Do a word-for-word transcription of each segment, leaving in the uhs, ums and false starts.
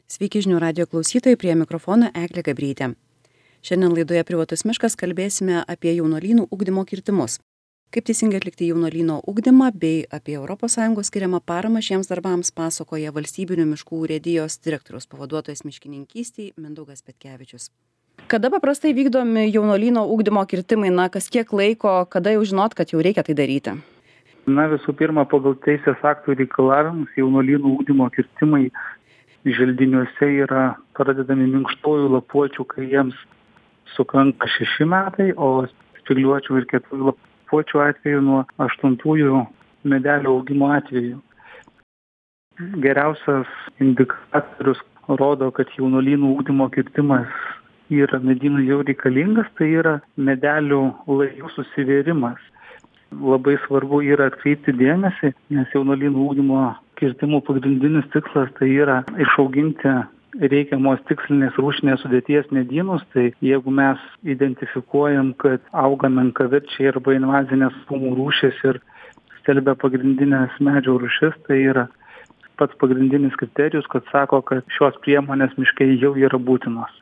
Sveiki žinių radijo klausytojai, prie mikrofono Eglė Gabrytė. Šiandien laidoje Privatus miškas kalbėsime apie jaunuolynų ugdymo kirtimus. Kaip teisingai atlikti jaunuolyno ugdymą bei apie Europos Sąjungos skiriamą paramą šiems darbams pasakoja Valstybinių miškų urėdijos direktoriaus pavaduotojas miškininkystei Mindaugas Petkevičius. Kada paprastai vykdomi jaunuolyno ugdymo kirtimai, na kas kiek laiko, kada jau žinot, kad jau reikia tai daryti? Na visų pirma, pagal teisės aktų reikalavimus jaunuolynų ugdymo kirtimai želdiniuose yra pradedami minkštųjų lapuočių, kai jiems sukanka šeši metai, o spygliuočių ir kietųjų lapuočių atveju nuo aštuntųjų medelio augimo atveju. Geriausias indikatorius rodo, kad jaunuolynų ugdymo kirtimas yra medynui jau reikalingas, tai yra medelių lajų susivėrimas. Labai svarbu yra atkreipti dėmesį, nes jaunuolynų ugdymo kirtimų pagrindinis tikslas tai yra išauginti reikiamos tikslinės rūšinės sudėties medynus. Tai jeigu mes identifikuojam, kad auga menkaverčiai arba invazinės krūmų rūšys ir stelbia pagrindinės medžio rūšis, tai yra pats pagrindinis kriterijus, kad sako, kad šios priemonės miškai jau yra būtinos.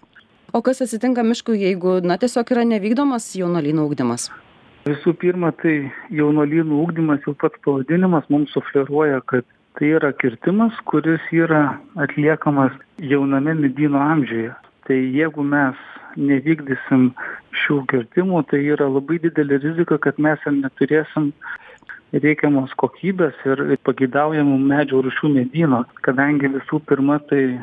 O kas atsitinka miškui, jeigu na, tiesiog yra nevykdomas jaunuolyno ugdymas? Visų pirma, tai jaunuolynų ugdymas, jau pats pavadinimas mums sufleruoja, kad tai yra kirtimas, kuris yra atliekamas jauname medyno amžiuje. Tai jeigu mes nevykdysim šių kirtimų, tai yra labai didelė rizika, kad mes neturėsim reikiamos kokybės ir pageidaujamų medžio rūšių medyno, kadangi visų pirma tai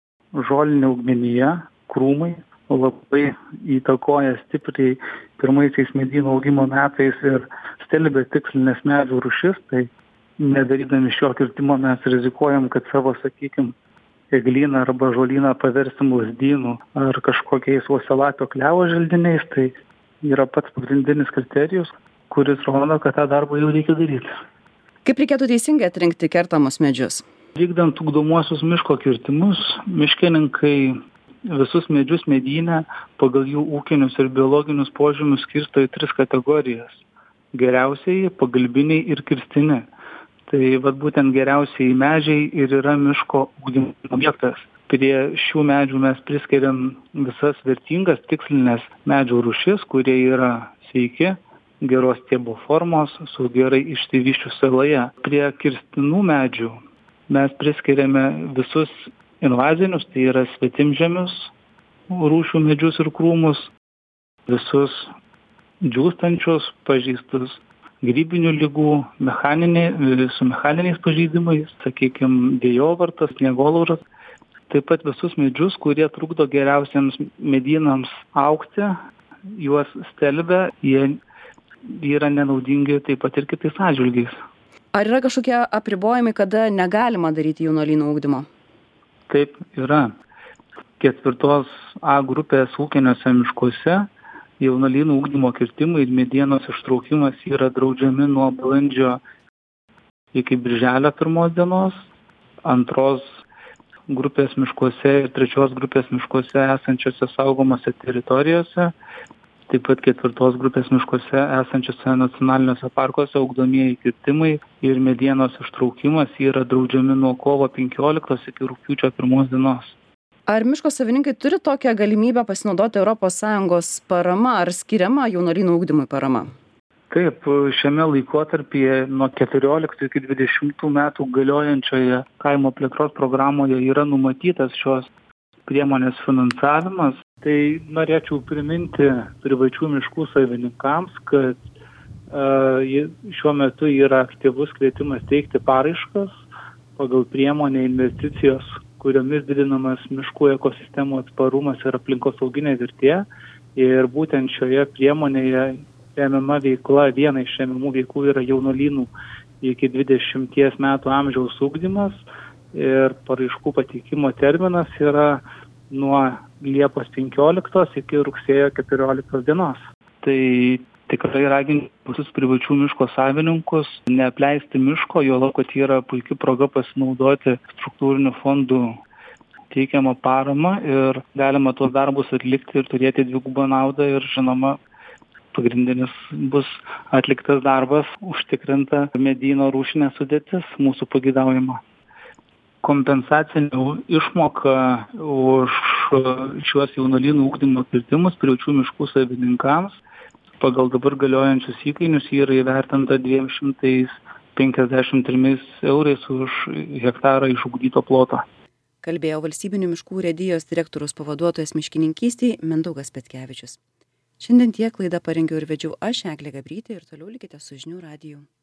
žolinė augmenija, krūmai labai įtakoja stipriai pirmaisiais medyno augimo metais ir stelbia tikslinės medžių rūšis, tai nedarydami šio kirtimo mes rizikuojam, kad savo, sakykime, eglyną arba žolyną paversim lazdynu ar kažkokiais uosialapio klevo želdiniais, tai yra pats pagrindinis kriterijus, kuris rodo, kad tą darbą jau reikia daryti. Kaip reikėtų teisingai atrinkti kertamus medžius? Vykdant ugdomuosius miško kirtimus, miškininkai visus medžius medyne pagal jų ūkinius ir biologinius požymius skirsto į tris kategorijas. Geriausiai, pagalbiniai ir kirstini. Tai vat būtent geriausiai medžiai ir yra miško ugdymo objektas. Prie šių medžių mes priskiriam visas vertingas tikslinės medžių rūšis, kurie yra sveiki, geros stiebo formos, su gerai išsivysčiusia laja. Prie kirstinų medžių mes priskiriame visus invazinius, tai yra svetimžemius rūšių medžius ir krūmus, visus džiūstančius, pažeistus grybinių ligų, mechaniniai, su mechaniniais pažeidimais, sakykime, vėjovartas, sniegolaužas, taip pat visus medžius, kurie trukdo geriausiams medynams augti, juos stelbia, jie yra nenaudingi taip pat ir kitais atžvilgiais. Ar yra kažkokie apribojimai, kada negalima daryti jaunuolyno ugdymo? Taip yra. Ketvirtos A grupės ūkiniuose miškuose jaunuolynų ugdymo kirtimai ir medienos ištraukimas yra draudžiami nuo balandžio iki birželio pirmos dienos. Antros grupės miškuose ir trečios grupės miškuose esančiose saugomose teritorijose, taip pat ketvirtos grupės miškuose esančiose nacionaliniuose parkuose ugdomieji kirtimai ir medienos ištraukimas yra draudžiami nuo kovo penkioliktos iki rugpjūčio pirmos dienos. Ar miško savininkai turi tokią galimybę pasinaudoti Europos Sąjungos parama ar skiriama jaunuolyno ugdymui parama? Taip, šiame laikotarpyje nuo keturioliktų iki dvidešimtų metų galiojančioje kaimo plėtros programoje yra numatytas šios priemonės finansavimas. Tai norėčiau priminti privačių miškų savininkams, kad uh, šiuo metu yra aktyvus kvietimas teikti paraiškas pagal priemonę investicijos, kuriomis didinamas miškų ekosistemų atsparumas ir aplinkosauginė vertė. Ir būtent šioje priemonėje remiama veikla, viena iš remiamų veiklų yra jaunuolynų iki dvidešimties metų amžiaus ugdymas. Ir paraiškų pateikimo terminas yra nuo Liepos penkioliktos iki rugsėjo keturioliktos dienos. Tai tikrai raginti visus privačių miško savininkus neapleisti miško, juolab, kad yra puikia proga pasinaudoti struktūrinių fondų teikiamą paramą ir galima tuos darbus atlikti ir turėti dvigubą naudą ir žinoma pagrindinis bus atliktas darbas, užtikrinta medyno rūšinė sudėtis mūsų pageidaujama. kompensacinė išmoka už šiuos jaunuolynų ugdymo kirtimus privačių miškų savininkams pagal dabar galiojančius įkainius yra įvertinta dviem šimtais penkiasdešimt trimis eurais už hektarą išugdyto ploto. Kalbėjo Valstybinių miškų urėdijos direktoriaus pavaduotojas miškininkystei Mindaugas Petkevičius. Šiandien tiek laidą parengiau ir vedžiau aš, Eglė Gabrytė, ir toliau likite su žinių radiju.